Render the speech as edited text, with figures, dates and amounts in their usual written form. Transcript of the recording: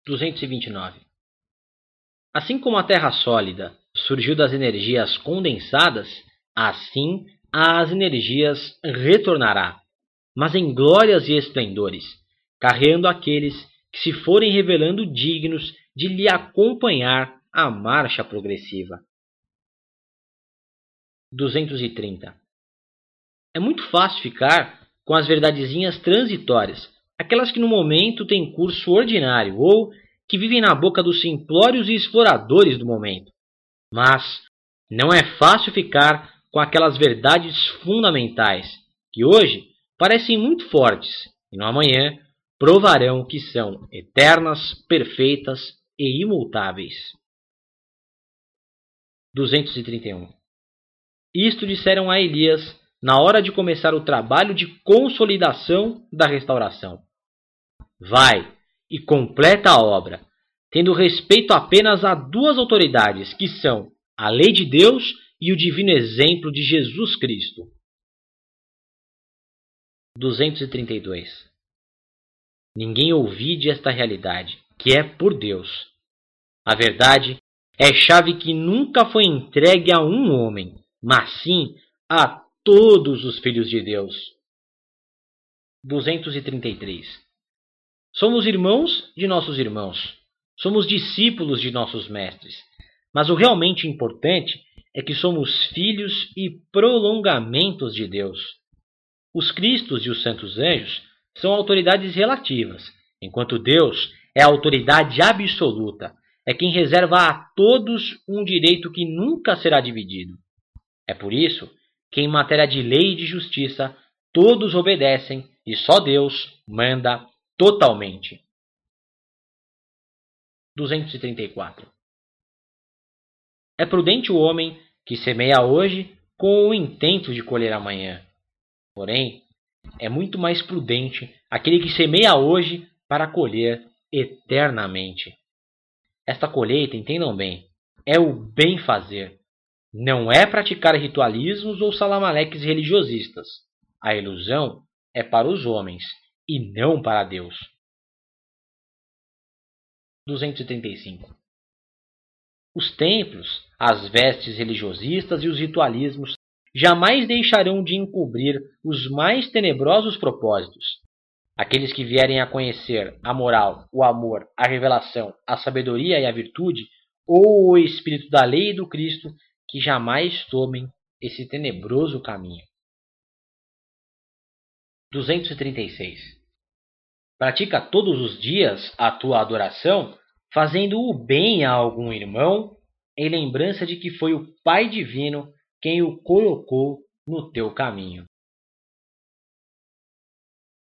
229. Assim como a Terra sólida surgiu das energias condensadas, assim às energias retornará, mas em glórias e esplendores, carreando aqueles que se forem revelando dignos de lhe acompanhar a marcha progressiva. 230. É muito fácil ficar com as verdadezinhas transitórias, aquelas que no momento têm curso ordinário ou que vivem na boca dos simplórios e exploradores do momento. Mas não é fácil ficar com aquelas verdades fundamentais que hoje parecem muito fortes e no amanhã provarão que são eternas, perfeitas e imutáveis. 231. Isto disseram a Elias na hora de começar o trabalho de consolidação da restauração. Vai e completa a obra, tendo respeito apenas a duas autoridades, que são a lei de Deus e o divino exemplo de Jesus Cristo. 232. Ninguém ouvide esta realidade, que é por Deus. A verdade é chave que nunca foi entregue a um homem, mas sim a todos os filhos de Deus. 233. Somos irmãos de nossos irmãos. Somos discípulos de nossos mestres. Mas o realmente importante é que somos filhos e prolongamentos de Deus. Os Cristos e os santos anjos são autoridades relativas, enquanto Deus é a autoridade absoluta, é quem reserva a todos um direito que nunca será dividido. É por isso que em matéria de lei e de justiça todos obedecem e só Deus manda totalmente. 234. É prudente o homem que semeia hoje com o intento de colher amanhã. Porém, é muito mais prudente aquele que semeia hoje para colher eternamente. Esta colheita, entendam bem, é o bem-fazer. Não é praticar ritualismos ou salamaleques religiosistas. A ilusão é para os homens e não para Deus. 235. Os templos, as vestes religiosistas e os ritualismos jamais deixarão de encobrir os mais tenebrosos propósitos. Aqueles que vierem a conhecer a moral, o amor, a revelação, a sabedoria e a virtude, ou o espírito da lei e do Cristo, que jamais tomem esse tenebroso caminho. 236. Pratica todos os dias a tua adoração, fazendo o bem a algum irmão, em lembrança de que foi o Pai Divino quem o colocou no teu caminho.